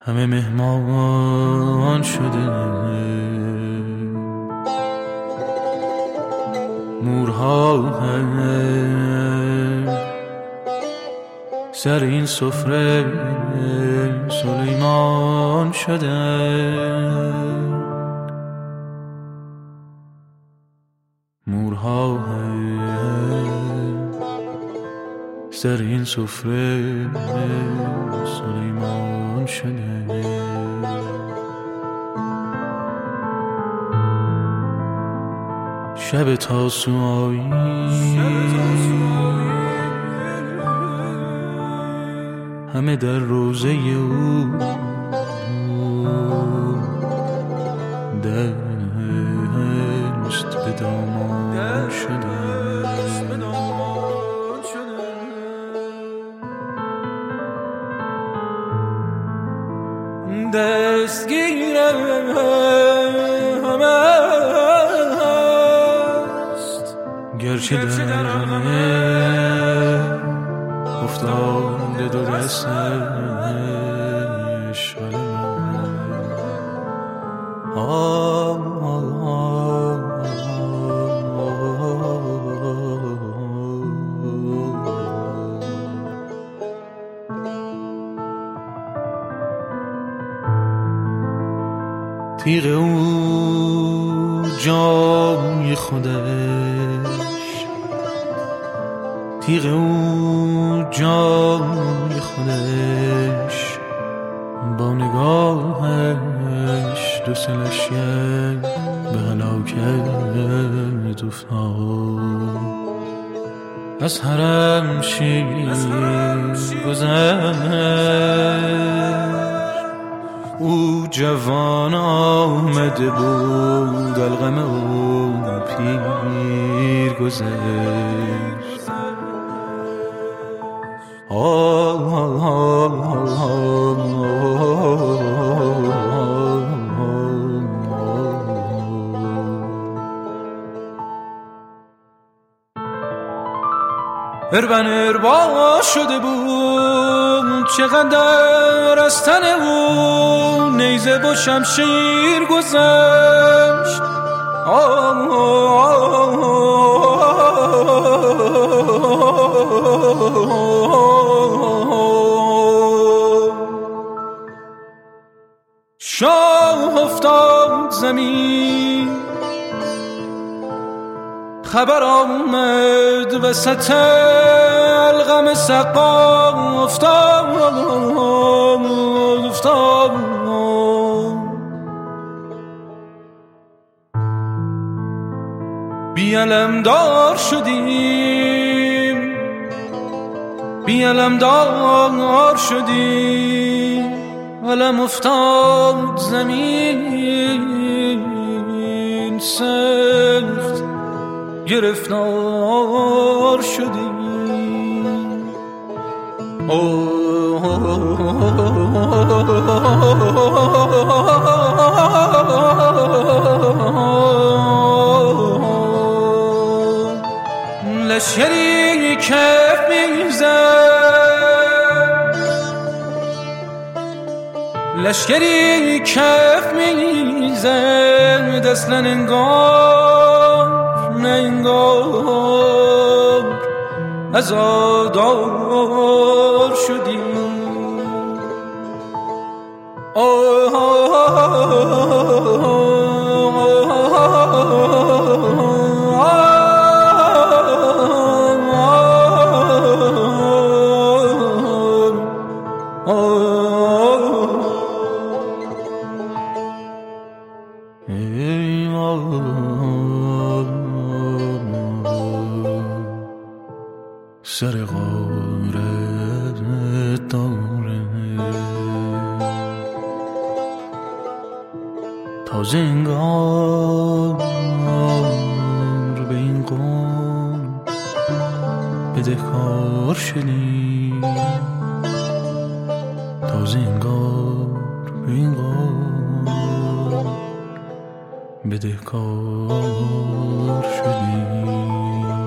همه مهمان شده، مورها سر این سفره سلیمان شده، مورها سر این سفره سلیمان شده. شب تاسوعایی همه در روزه او دست به دامان شده، دستگیر همه است، گرچه در غمه افتاده دو دستش، تیغ او جای خودش، تیغ او جای خودش، با نگاهش دو سلشیه به هلاکت افتاد. از حرم شیر گذشت، او جوان آمده بود، الغم او پیر گذشت. اربن اربا شده بود، چقدر از تن او نیزه و شمشیر گذشت. شاه افتاد زمین، خبر آمد وسط الغم سقا افتاد. بی علمدار شدیم، بی علمدار شدیم، علم افتاد زمین، سخت گرفتار شدیم. لشکری کف میزد، لشکری کف میزد، اصلا انگار نه انگار عزادار شدیم. سر غارت داره تازه انگار به این قوم بدهکار شدیم، تازه انگار به این قوم بدهکار شدیم.